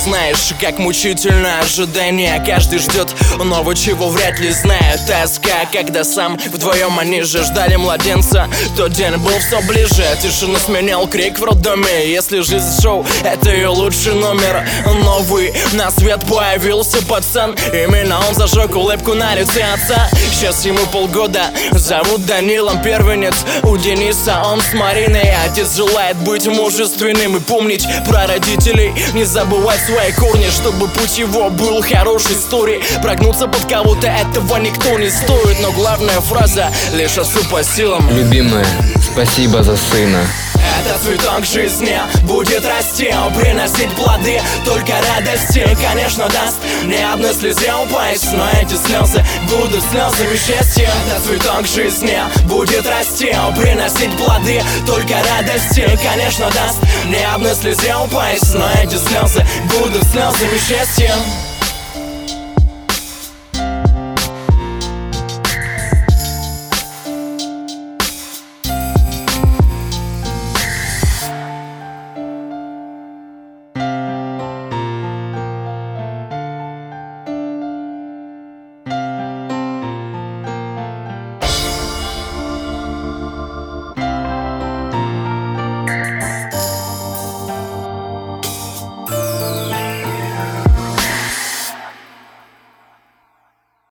знаешь, как мучительно ожидание. Каждый ждет нового, чего вряд ли знает. Тоска, когда сам вдвоем они же ждали младенца. Тот день был все ближе, тишину сменял крик в роддоме. Если жизнь шоу, это ее лучший номер. Новый на свет появился пацан. Именно он зажег улыбку на лице отца. Сейчас ему полгода, зовут Данилом, первенец у Дениса. Он с Мариной, отец желает быть мужественным и помнить про родителей. Не забывать свои корни, чтобы путь его был хорошей историей. Прогнуться под кого-то, этого никто не стоит. Но главная фраза лишь отцу по силам: любимая, спасибо за сына. Этот цветок жизни будет расти, приносить плоды, только радости, конечно, даст ни одной слезе упасть. Но эти слезы будут слезами счастья. Этот цветок жизни будет расти, приносить плоды, только радости, конечно, даст ни одной слезе упасть. Но эти слезы будут слезами счастья.